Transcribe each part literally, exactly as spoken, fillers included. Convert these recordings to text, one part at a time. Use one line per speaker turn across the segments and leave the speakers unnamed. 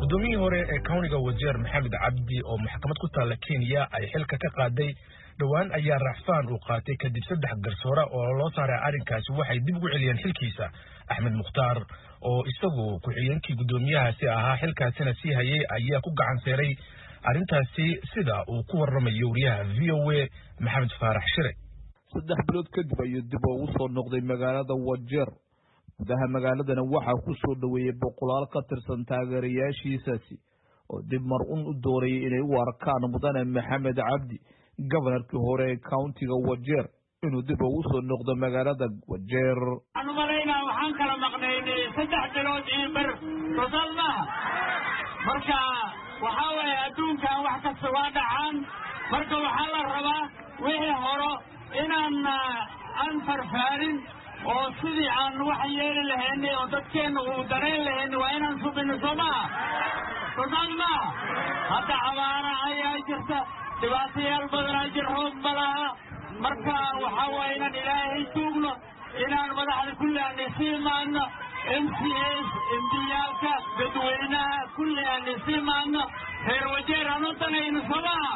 guddoomiyihii hore ee countiga Wajeer Maxamed Cabdi oo maxkamad ku taala Kenya ay xilka ka qaaday dhawaan ayaa racfaan u qaatay kadib saddex garsoore oo loo saaray arrinkaasi waxay dib ugu celiyeen xilkiisa. Axmed Mukhtaar oo isagu ku-xigeenkii guddoomiyahaasi ahaa xilkaasina sii hayay ayaa ku gacan seeray arrintaasi sida uu ku warramayo wariyaha V O A Maxamed Faarax Shire.
saddex bilood kadib ayuu dib ugu soo noqday magaalada Wajeer. gudaha magaaladana waxaa ku soo dhaweeyay boqolaal ka tirsan taageerayaashiisaasi oo dib mar un u doorayay inay u arkaan mudane Maxamed Cabdi governorkii hore ee countiga Wajeer inuu dib ugu soo noqdo magaalada Wajeer.
Anu maleynaa waxaan kala maqnaynay saddex bilood iyo bar totalna marka waxaa weeye adduunkan wax kasta waa dhacaan marka waxaa la rabaa wixii horo inaan aan farfaarin oo sidii aan wax yeeli lahaynay oo dadkeenna uu darayn lahaynay waa inaan subino soo maha total maha hadda cabaara ayaa jirta dhibaatayaal badanaa jir hoog ma laha marka waxaa waye inaan ilaahay tuugno inaan madaxda kulli aan isi imaadno M C S mdiyaalka dadweynaha kulli aan isi imaadno reer Wajeer aan u danayno soo maha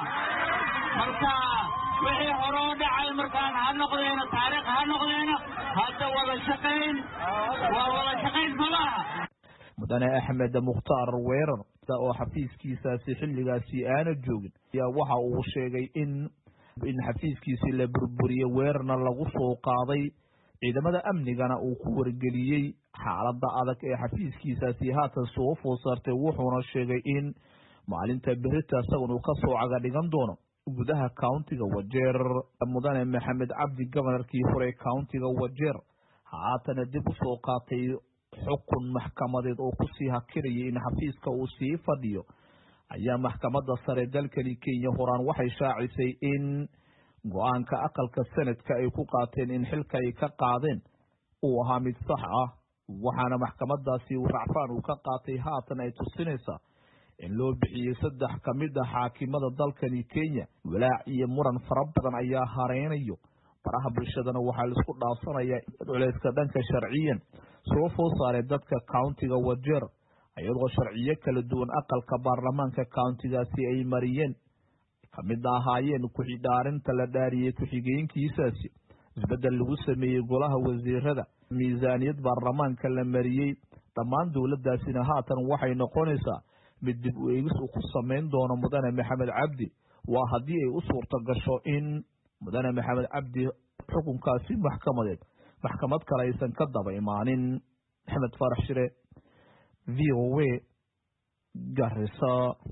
marka wixii horoo dhacay markaan ha noqdeyna taariikh ha noqdeyna hadda wada shaqayn waa wada shaqayn malaha.
mudane Axmed Mukhtaar weerar oo xafiiskiisaasi xilligaasi aana joogin ayaa waxa uu sheegay in in xafiiskiisi la burburiyo weerarna lagu soo qaaday ciidamada amnigana uu ku wargeliyey xaaladda adag ee xafiiskiisaasi haatan soo foosartay wuxuuna sheegay in maalinta berita isaguna uu ka soo caga dhigan doono gudaha countiga Wajeer. mudane Maxamed Cabdi governorkii hore ee countiga Wajeer haatan dib u soo qaatay xukun maxkamadeed oo ku sii hakirayay in xafiiska uu sii fadhiyo ayaa maxkamadda sare dalkani Kenya horaan waxay shaacisay in go-aanka aqalka sanadka ay ku qaateen in xilka ay ka qaadeen uu ahaa mid sax ah waxaana maxkamadaasi racfaan uu ka qaatay haatan ay tusinaysaa in loo bixiyey saddex ka mid ah xaakimada dalkani Kenya. walaac iyo muran fara badan ayaa hareynayo baraha bulshadana waxaa la isku dhaafsanayaa culayska dhanka sharciyan soo food saaray dadka countiga Wajeer iyadoo sharciyo kala duwan aqalka baarlamaanka countigaasi ay mariyeen kamid ahaayeen ku-xidhaarinta la dhaariyey ku-xigeenkiisaasi isbedel lagu sameeyey golaha wasiirada miisaaniyad baarlamaanka la mariyey dhammaan dowladaasina haatan waxay noqonaysaa mid dib u eegis uu ku samayn doono mudane Maxamed Cabdi waa haddii ay u suurto gasho in mudane Maxamed Cabdi xukunkaasi maxkamadeed maxkamad kale aysan ka daba imaanin. Maxamed Faarax Shire V O A Garissa.